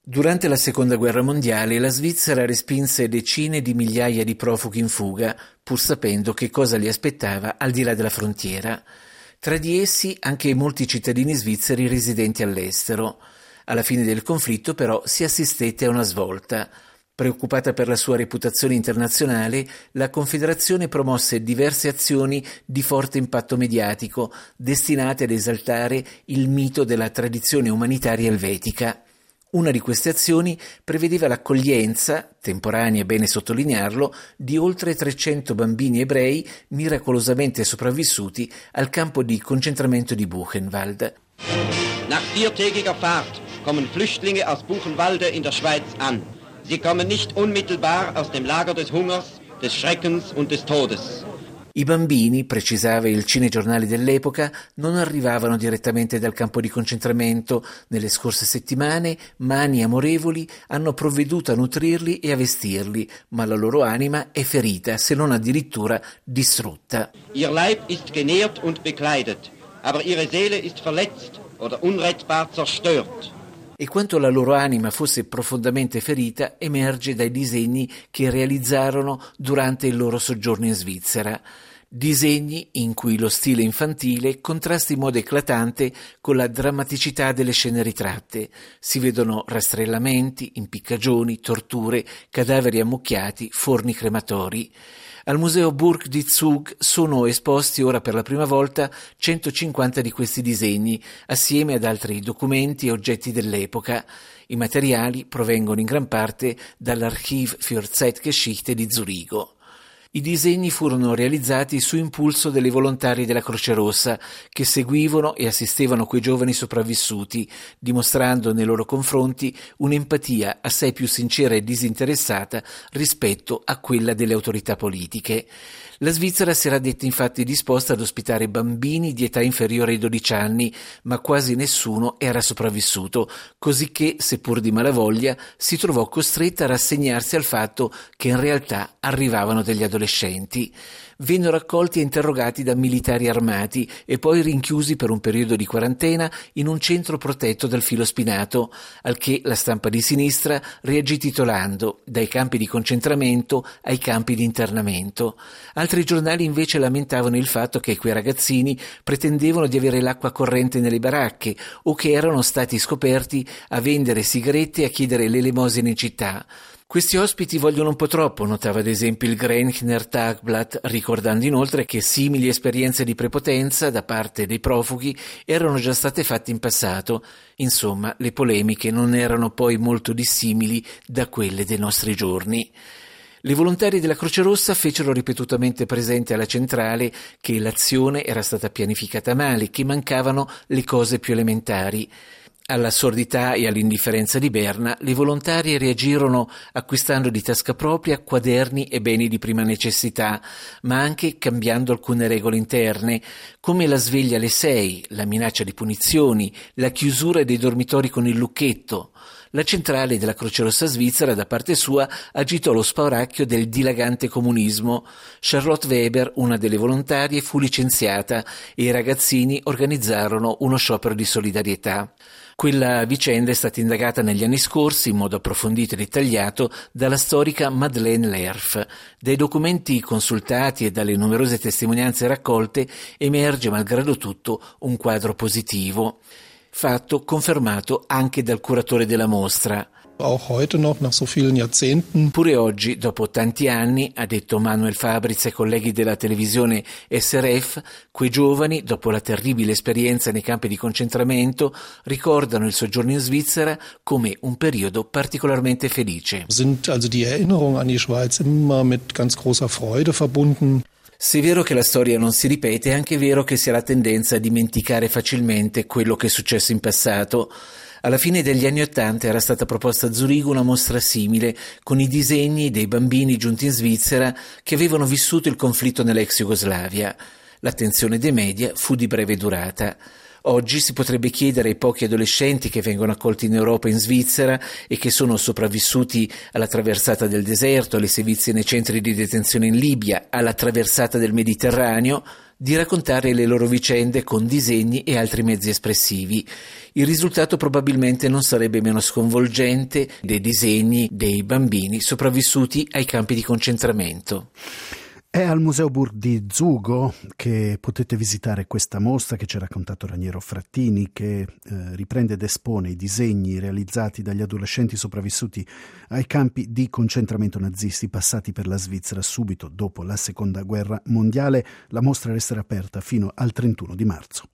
Durante la Seconda Guerra Mondiale la Svizzera respinse decine di migliaia di profughi in fuga, pur sapendo che cosa li aspettava al di là della frontiera. Tra di essi anche molti cittadini svizzeri residenti all'estero. Alla fine del conflitto però si assistette a una svolta. Preoccupata per la sua reputazione internazionale, la Confederazione promosse diverse azioni di forte impatto mediatico, destinate ad esaltare il mito della tradizione umanitaria elvetica. Una di queste azioni prevedeva l'accoglienza, temporanea è bene sottolinearlo, di oltre 300 bambini ebrei miracolosamente sopravvissuti al campo di concentramento di Buchenwald. Nach 4-tägiger Fahrt kommen Flüchtlinge aus Buchenwalde in der Schweiz an. Sie kommen nicht unmittelbar aus dem Lager des Hungers, des Schreckens und des Todes. I bambini, precisava il cinegiornale dell'epoca, non arrivavano direttamente dal campo di concentramento. Nelle scorse settimane mani amorevoli hanno provveduto a nutrirli e a vestirli, ma la loro anima è ferita, se non addirittura distrutta. Ihr Leib ist genährt und bekleidet, aber ihre Seele ist verletzt oder unrettbar zerstört. E quanto la loro anima fosse profondamente ferita emerge dai disegni che realizzarono durante il loro soggiorno in Svizzera. Disegni in cui lo stile infantile contrasta in modo eclatante con la drammaticità delle scene ritratte. Si vedono rastrellamenti, impiccagioni, torture, cadaveri ammucchiati, forni crematori. Al museo Burg di Zug sono esposti ora per la prima volta 150 di questi disegni, assieme ad altri documenti e oggetti dell'epoca. I materiali provengono in gran parte dall'Archiv für Zeitgeschichte di Zurigo. I disegni furono realizzati su impulso delle volontarie della Croce Rossa che seguivano e assistevano quei giovani sopravvissuti, dimostrando nei loro confronti un'empatia assai più sincera e disinteressata rispetto a quella delle autorità politiche. La Svizzera si era detta infatti disposta ad ospitare bambini di età inferiore ai 12 anni, ma quasi nessuno era sopravvissuto, cosicché, seppur di malavoglia, si trovò costretta a rassegnarsi al fatto che in realtà arrivavano degli adolescenti. Vennero accolti e interrogati da militari armati e poi rinchiusi per un periodo di quarantena in un centro protetto dal filo spinato, al che la stampa di sinistra reagì titolando «Dai campi di concentramento ai campi di internamento». Altri giornali invece lamentavano il fatto che quei ragazzini pretendevano di avere l'acqua corrente nelle baracche o che erano stati scoperti a vendere sigarette e a chiedere l'elemosina in città. Questi ospiti vogliono un po' troppo, notava ad esempio il Gränchner Tagblatt, ricordando inoltre che simili esperienze di prepotenza da parte dei profughi erano già state fatte in passato. Insomma, le polemiche non erano poi molto dissimili da quelle dei nostri giorni. Le volontarie della Croce Rossa fecero ripetutamente presente alla centrale che l'azione era stata pianificata male, che mancavano le cose più elementari. Alla sordità e all'indifferenza di Berna, le volontarie reagirono acquistando di tasca propria quaderni e beni di prima necessità, ma anche cambiando alcune regole interne, come la sveglia alle 6, la minaccia di punizioni, la chiusura dei dormitori con il lucchetto. La centrale della Croce Rossa svizzera, da parte sua, agitò lo spauracchio del dilagante comunismo. Charlotte Weber, una delle volontarie, fu licenziata e i ragazzini organizzarono uno sciopero di solidarietà. Quella vicenda è stata indagata negli anni scorsi in modo approfondito e dettagliato dalla storica Madeleine Lerf. Dai documenti consultati e dalle numerose testimonianze raccolte emerge malgrado tutto un quadro positivo, fatto confermato anche dal curatore della mostra. Auch heute noch, nach so vielen Jahrzehnten. Pure oggi, dopo tanti anni, ha detto Manuel Fabris ai colleghi della televisione SRF, quei giovani, dopo la terribile esperienza nei campi di concentramento, ricordano il soggiorno in Svizzera come un periodo particolarmente felice. Sind also die Erinnerungen an die Schweiz immer mit ganz großer Freude verbunden. Se è vero che la storia non si ripete, è anche vero che si ha la tendenza a dimenticare facilmente quello che è successo in passato. Alla fine degli anni '80 era stata proposta a Zurigo una mostra simile, con i disegni dei bambini giunti in Svizzera che avevano vissuto il conflitto nell'ex Jugoslavia. L'attenzione dei media fu di breve durata. Oggi si potrebbe chiedere ai pochi adolescenti che vengono accolti in Europa e in Svizzera e che sono sopravvissuti alla traversata del deserto, alle sevizie nei centri di detenzione in Libia, alla traversata del Mediterraneo, di raccontare le loro vicende con disegni e altri mezzi espressivi. Il risultato probabilmente non sarebbe meno sconvolgente dei disegni dei bambini sopravvissuti ai campi di concentramento. È al Museo Burg di Zugo che potete visitare questa mostra che ci ha raccontato Raniero Frattini, che riprende ed espone i disegni realizzati dagli adolescenti sopravvissuti ai campi di concentramento nazisti passati per la Svizzera subito dopo la Seconda Guerra Mondiale. La mostra resterà aperta fino al 31 di marzo.